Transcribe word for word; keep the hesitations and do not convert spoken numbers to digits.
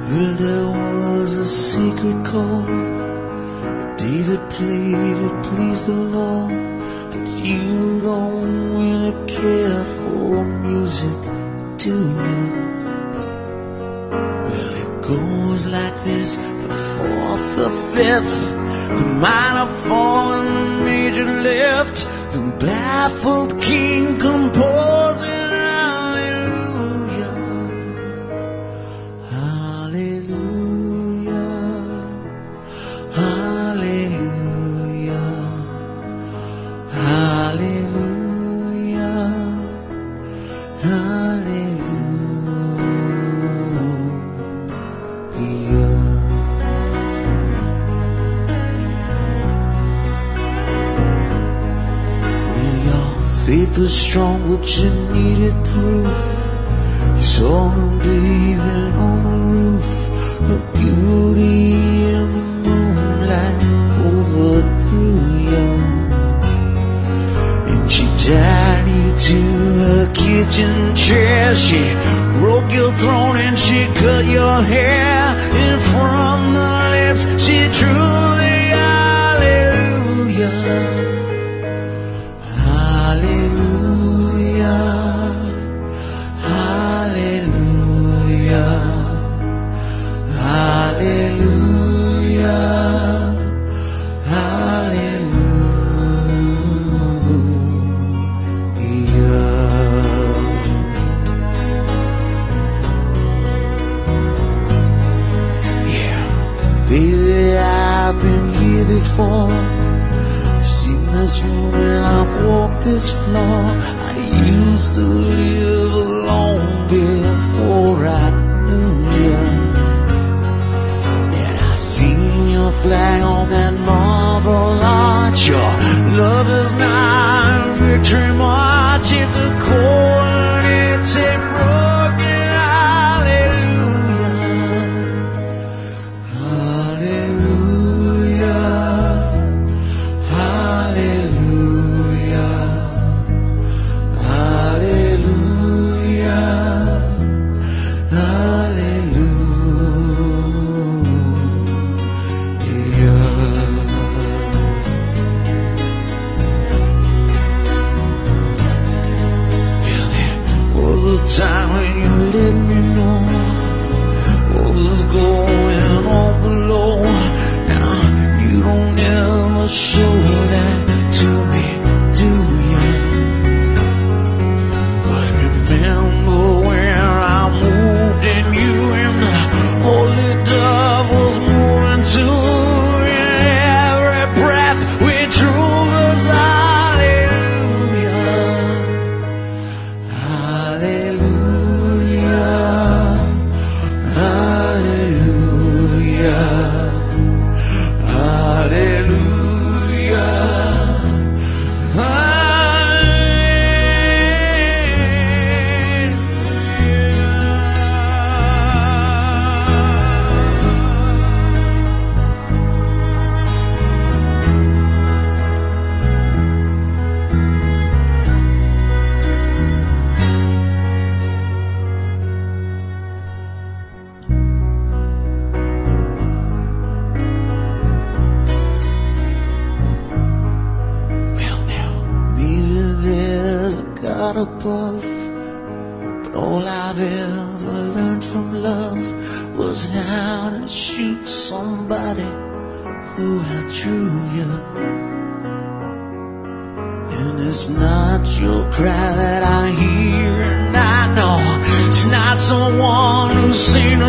Well, there was a secret chord that David played, it pleased the Lord. But you don't really care for music, do you? Well, it goes like this: the fourth, the fifth, the minor fall and the major lift, the baffled king composing hallelujah, hallelujah, hallelujah, hallelujah, hallelujah. Faith was strong, but you needed proof. You saw her bathing on the roof, her beauty in the moonlight overthrew you, and she tied you to her kitchen chair. She broke your throat and she cut your hair, and from the lips she drew the hallelujah. Before seen this when I walked this floor. I used to live alone before I knew you, and I seen your flag on that marble arch. Your love is not a victory march, it's a cold, it's a broken hallelujah, hallelujah. Time when you let me know what was going on below. Now you don't ever show that to me, do you? But remember where I moved and you and the holy dove was moving too. In every breath we drew was hallelujah, hallelujah, hallelujah, hallelujah, hallelujah. Above, but all I've ever learned from love was how to shoot somebody who outdrew you. And it's not your cry that I hear, and I know it's not someone who's seen